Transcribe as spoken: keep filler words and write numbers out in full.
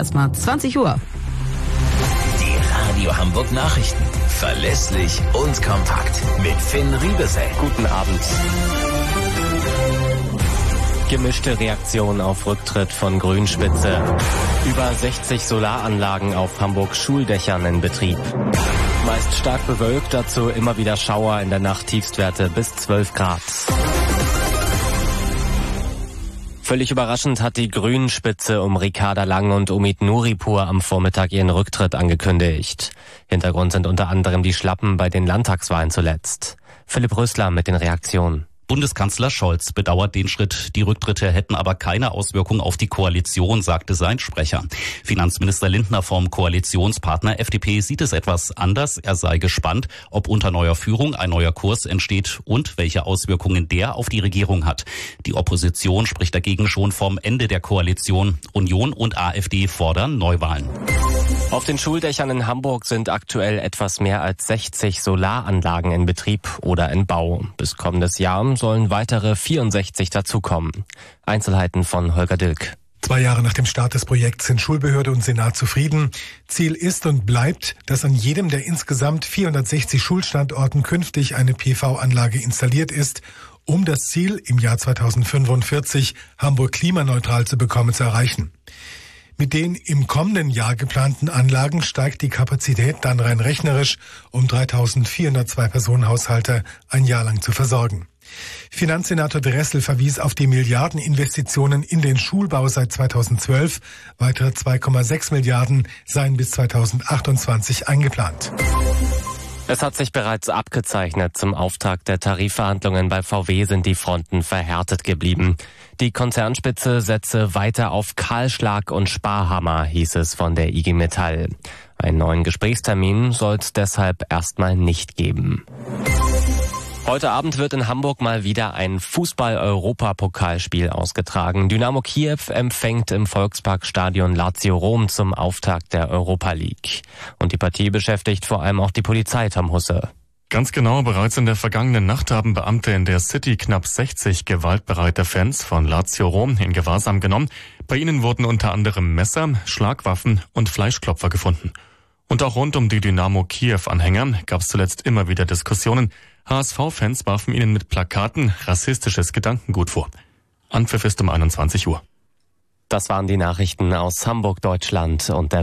erstmal zwanzig Uhr. Die Radio Hamburg Nachrichten. Verlässlich und kompakt. Mit Finn Riebesell. Guten Abend. Gemischte Reaktion auf Rücktritt von Grünspitze. Über sechzig Solaranlagen auf Hamburgs Schuldächern in Betrieb. Meist stark bewölkt, dazu immer wieder Schauer, in der Nacht Tiefstwerte bis zwölf Grad. Völlig überraschend hat die Grünspitze um Ricarda Lang und Omid Nuripur am Vormittag ihren Rücktritt angekündigt. Hintergrund sind unter anderem die Schlappen bei den Landtagswahlen zuletzt. Philipp Rösler mit den Reaktionen. Bundeskanzler Scholz bedauert den Schritt. Die Rücktritte hätten aber keine Auswirkung auf die Koalition, sagte sein Sprecher. Finanzminister Lindner vom Koalitionspartner F D P sieht es etwas anders. Er sei gespannt, ob unter neuer Führung ein neuer Kurs entsteht und welche Auswirkungen der auf die Regierung hat. Die Opposition spricht dagegen schon vom Ende der Koalition. Union und AfD fordern Neuwahlen. Auf den Schuldächern in Hamburg sind aktuell etwas mehr als sechzig Solaranlagen in Betrieb oder in Bau. Bis kommendes Jahr sollen weitere vierundsechzig dazukommen. Einzelheiten von Holger Dilk. Zwei Jahre nach dem Start des Projekts sind Schulbehörde und Senat zufrieden. Ziel ist und bleibt, dass an jedem der insgesamt vierhundertsechzig Schulstandorten künftig eine P V-Anlage installiert ist, um das Ziel, im Jahr zweitausendfünfundvierzig Hamburg klimaneutral zu bekommen, zu erreichen. Mit den im kommenden Jahr geplanten Anlagen steigt die Kapazität dann rein rechnerisch, um dreitausendvierhundertzwei Personenhaushalte ein Jahr lang zu versorgen. Finanzsenator Dressel verwies auf die Milliardeninvestitionen in den Schulbau seit zweitausendzwölf. Weitere zwei Komma sechs Milliarden seien bis zweitausendachtundzwanzig eingeplant. Es hat sich bereits abgezeichnet. Zum Auftakt der Tarifverhandlungen bei V W sind die Fronten verhärtet geblieben. Die Konzernspitze setze weiter auf Kahlschlag und Sparhammer, hieß es von der I G Metall. Einen neuen Gesprächstermin soll es deshalb erstmal nicht geben. Heute Abend wird in Hamburg mal wieder ein Fußball-Europapokalspiel ausgetragen. Dynamo Kiew empfängt im Volksparkstadion Lazio Rom zum Auftakt der Europa League. Und die Partie beschäftigt vor allem auch die Polizei, Tom Husse. Ganz genau, bereits in der vergangenen Nacht haben Beamte in der City knapp sechzig gewaltbereite Fans von Lazio Rom in Gewahrsam genommen. Bei ihnen wurden unter anderem Messer, Schlagwaffen und Fleischklopfer gefunden. Und auch rund um die Dynamo Kiew-Anhänger gab es zuletzt immer wieder Diskussionen. H S V-Fans warfen ihnen mit Plakaten rassistisches Gedankengut vor. Anpfiff ist um einundzwanzig Uhr. Das waren die Nachrichten aus Hamburg, Deutschland und der